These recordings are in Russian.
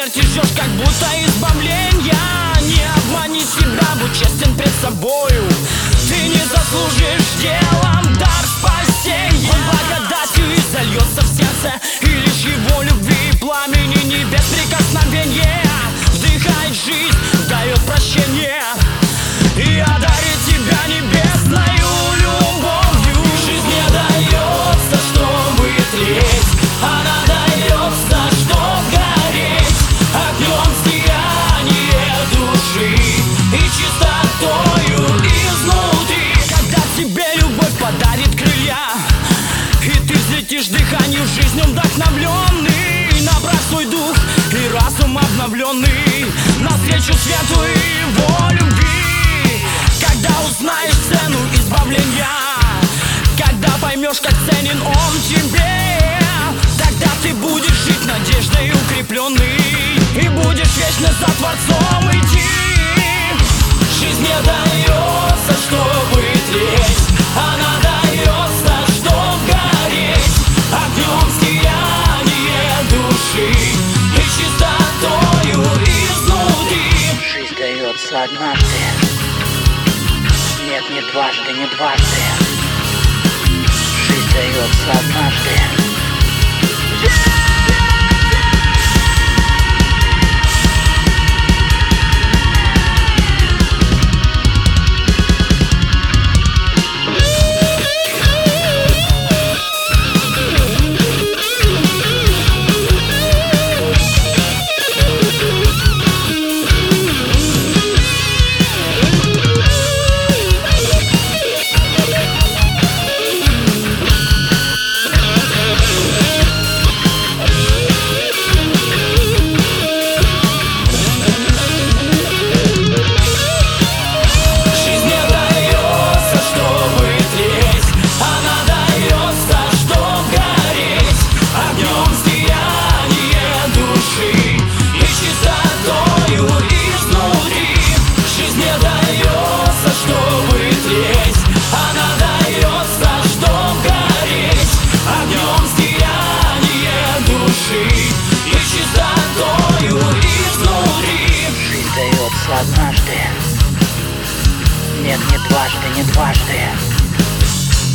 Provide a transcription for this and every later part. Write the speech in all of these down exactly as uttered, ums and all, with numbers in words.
смерти ждешь, как будто избавления. Не обмани себя, будь честен перед собою. Ты не заслужишь делом дар спасения. Он благодатью и зальется в сердце, и лишь его любви и пламени небес прикосновение вдыхает жизнь, дает прощение и одарит тебя небесною любовью. Жизнь не дается, чтобы тлеть, она дается, чтоб гореть огнем сияние души и чистотою изнутри. Когда тебе любовь подарит крылья, и ты взлетишь дыханию жизнью вдохновленный, набрав свой дух и разум обновленный навстречу свету и его любви. Когда узнаешь цену избавления, когда поймешь, как ценен он тебе, тогда ты будешь жить надеждой укрепленный и будешь вечно за Творцом идти. Жизнь не дается, чтобы тлеть, она дается, чтоб гореть огнем сияние души и чистотою изнутри. Жизнь дается однажды, нет, не дважды, не дважды. Жизнь дается однажды. Однажды, нет, не дважды, не дважды.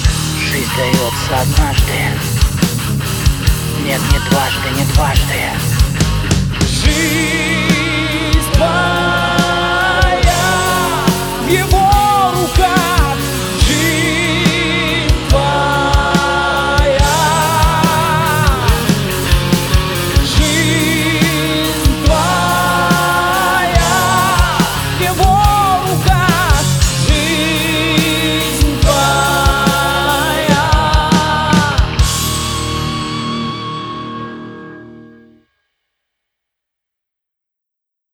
Жизнь дается однажды, нет, не дважды, не дважды.